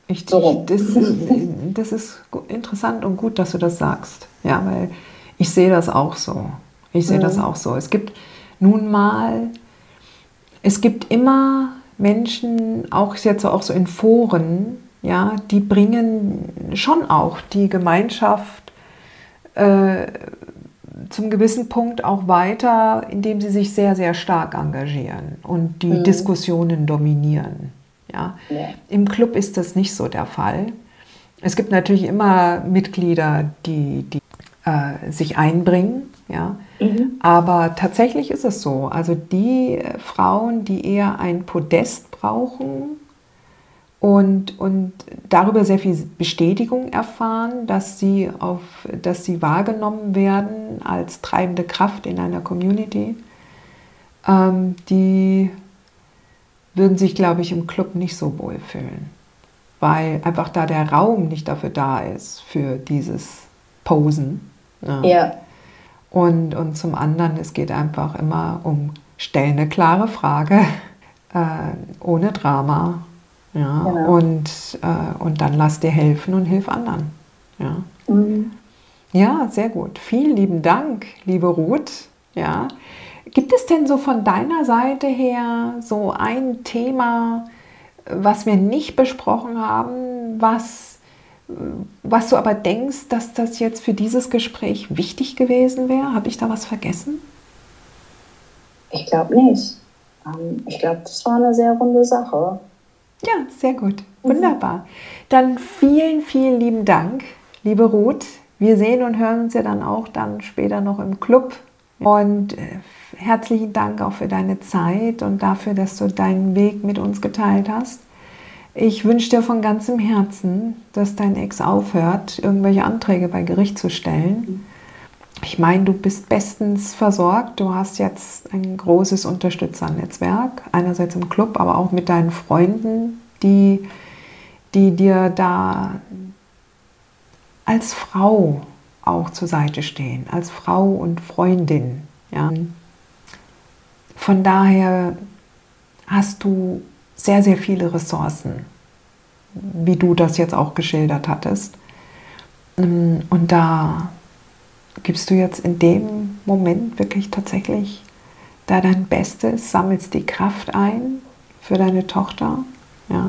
Ich, So. das, das ist interessant und gut, dass du das sagst. Ja, weil ich sehe das auch so. Ich sehe mhm. das auch so. Es gibt nun mal, es gibt immer Menschen, auch jetzt auch so in Foren, ja, die bringen schon auch die Gemeinschaft äh, zum gewissen Punkt auch weiter, indem sie sich sehr, sehr stark engagieren und die mhm. Diskussionen dominieren. Ja. Ja. Im Club ist das nicht so der Fall. Es gibt natürlich immer Mitglieder, die, die äh, sich einbringen, ja. Mhm. Aber tatsächlich ist es so. Also die Frauen, die eher ein Podest brauchen und, und darüber sehr viel Bestätigung erfahren, dass sie, auf, dass sie wahrgenommen werden als treibende Kraft in einer Community, ähm, die würden sich, glaube ich, im Club nicht so wohl fühlen, weil einfach da der Raum nicht dafür da ist, für dieses Posen. Ja. Ja. Und, und zum anderen, es geht einfach immer um, stell eine klare Frage, äh, ohne Drama. Ja. Genau. Und, äh, und dann lass dir helfen und hilf anderen. Ja, mhm. Ja, sehr gut. Vielen lieben Dank, liebe Ruth. Ja. Gibt es denn so von deiner Seite her so ein Thema, was wir nicht besprochen haben, was, was du aber denkst, dass das jetzt für dieses Gespräch wichtig gewesen wäre? Habe ich da was vergessen? Ich glaube nicht. Ich glaube, das war eine sehr runde Sache. Ja, sehr gut. Wunderbar. Dann vielen, vielen lieben Dank, liebe Ruth. Wir sehen und hören uns ja dann auch dann später noch im Club. Und herzlichen Dank auch für deine Zeit und dafür, dass du deinen Weg mit uns geteilt hast. Ich wünsche dir von ganzem Herzen, dass dein Ex aufhört, irgendwelche Anträge bei Gericht zu stellen. Ich meine, du bist bestens versorgt. Du hast jetzt ein großes Unterstützernetzwerk, einerseits im Club, aber auch mit deinen Freunden, die, die dir da als Frau auch zur Seite stehen, als Frau und Freundin. Ja. Von daher hast du sehr, sehr viele Ressourcen, wie du das jetzt auch geschildert hattest. Und da gibst du jetzt in dem Moment wirklich tatsächlich da dein Bestes, sammelst die Kraft ein für deine Tochter. Ja.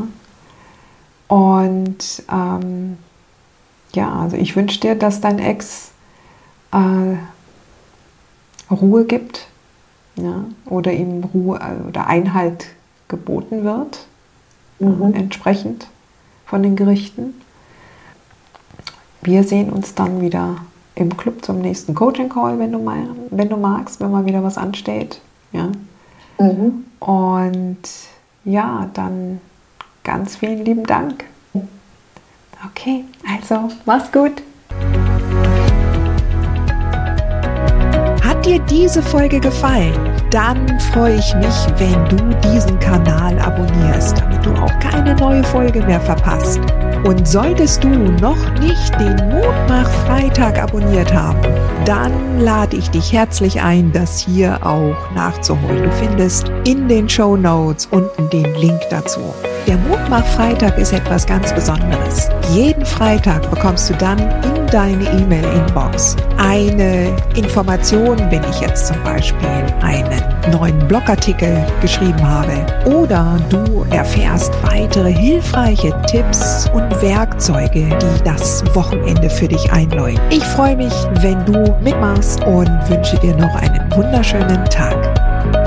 Und ähm, ja, also ich wünsche dir, dass dein Ex äh, Ruhe gibt, ja, oder ihm Ruhe oder Einhalt geboten wird, mhm. äh, entsprechend von den Gerichten. Wir sehen uns dann wieder im Club zum nächsten Coaching-Call, wenn du, mal, wenn du magst, wenn mal wieder was ansteht. Ja. Mhm. Und ja, dann ganz vielen lieben Dank. Okay, also mach's gut. Hat dir diese Folge gefallen? Dann freue ich mich, wenn du diesen Kanal abonnierst, damit du auch keine neue Folge mehr verpasst. Und solltest du noch nicht den Mutmach-Freitag abonniert haben, dann lade ich dich herzlich ein, das hier auch nachzuholen. Du findest in den Shownotes unten den Link dazu. Der Mutmach-Freitag ist etwas ganz Besonderes. Jeden Freitag bekommst du dann in deine E-Mail-Inbox eine Information, wenn ich jetzt zum Beispiel einen neuen Blogartikel geschrieben habe. Oder du erfährst weitere hilfreiche Tipps und Werkzeuge, die das Wochenende für dich einläuten. Ich freue mich, wenn du mitmachst und wünsche dir noch einen wunderschönen Tag.